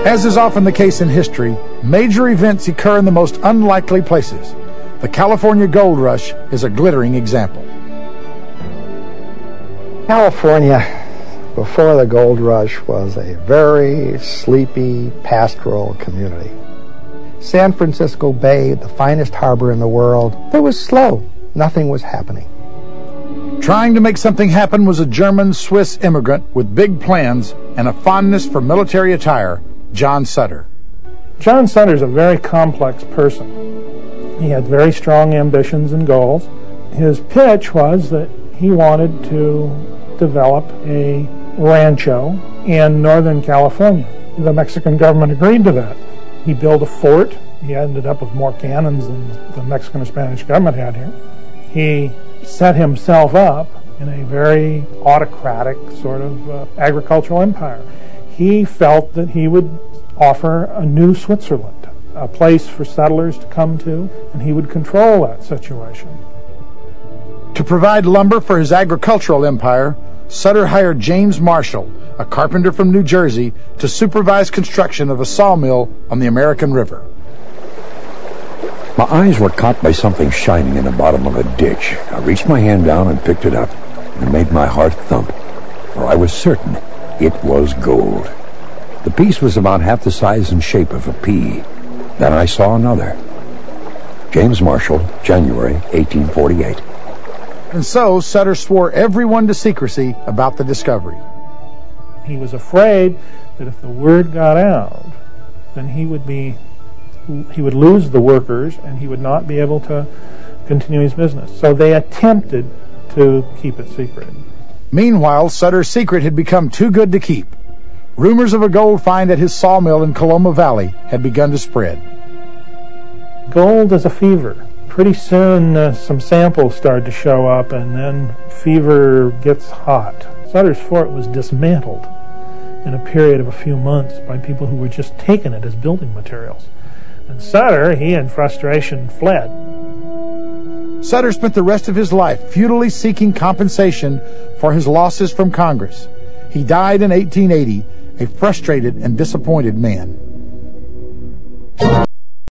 As is often the case in history, major events occur in the most unlikely places. The California Gold Rush is a glittering example. California, before the gold rush, was a very sleepy, pastoral community. San Francisco Bay, the finest harbor in the world, it was slow. Nothing was happening. Trying to make something happen was a German-Swiss immigrant with big plans and a fondness for military attire, John Sutter. John Sutter's a very complex person. He had very strong ambitions and goals. His pitch was that he wanted to develop a rancho in Northern California. The Mexican government agreed to that. He built a fort. He ended up with more cannons than the Mexican and Spanish government had here. He set himself up in a very autocratic sort of agricultural empire. He felt that he would offer a new Switzerland, a place for settlers to come to, and he would control that situation. To provide lumber for his agricultural empire, Sutter hired James Marshall, a carpenter from New Jersey, to supervise construction of a sawmill on the American River. My eyes were caught by something shining in the bottom of a ditch. I reached my hand down and picked it up, and it made my heart thump, for I was certain it was gold. The piece was about half the size and shape of a pea. Then I saw another. James Marshall, January 1848. And so Sutter swore everyone to secrecy about the discovery. He was afraid that if the word got out, then he would lose the workers and he would not be able to continue his business. So they attempted to keep it secret. Meanwhile, Sutter's secret had become too good to keep. Rumors of a gold find at his sawmill in Coloma Valley had begun to spread. Gold is a fever. Pretty soon some samples started to show up, and then fever gets hot. Sutter's fort was dismantled in a period of a few months by people who were just taking it as building materials. And Sutter, he in frustration fled. Sutter spent the rest of his life futilely seeking compensation for his losses from Congress. He died in 1880, a frustrated and disappointed man.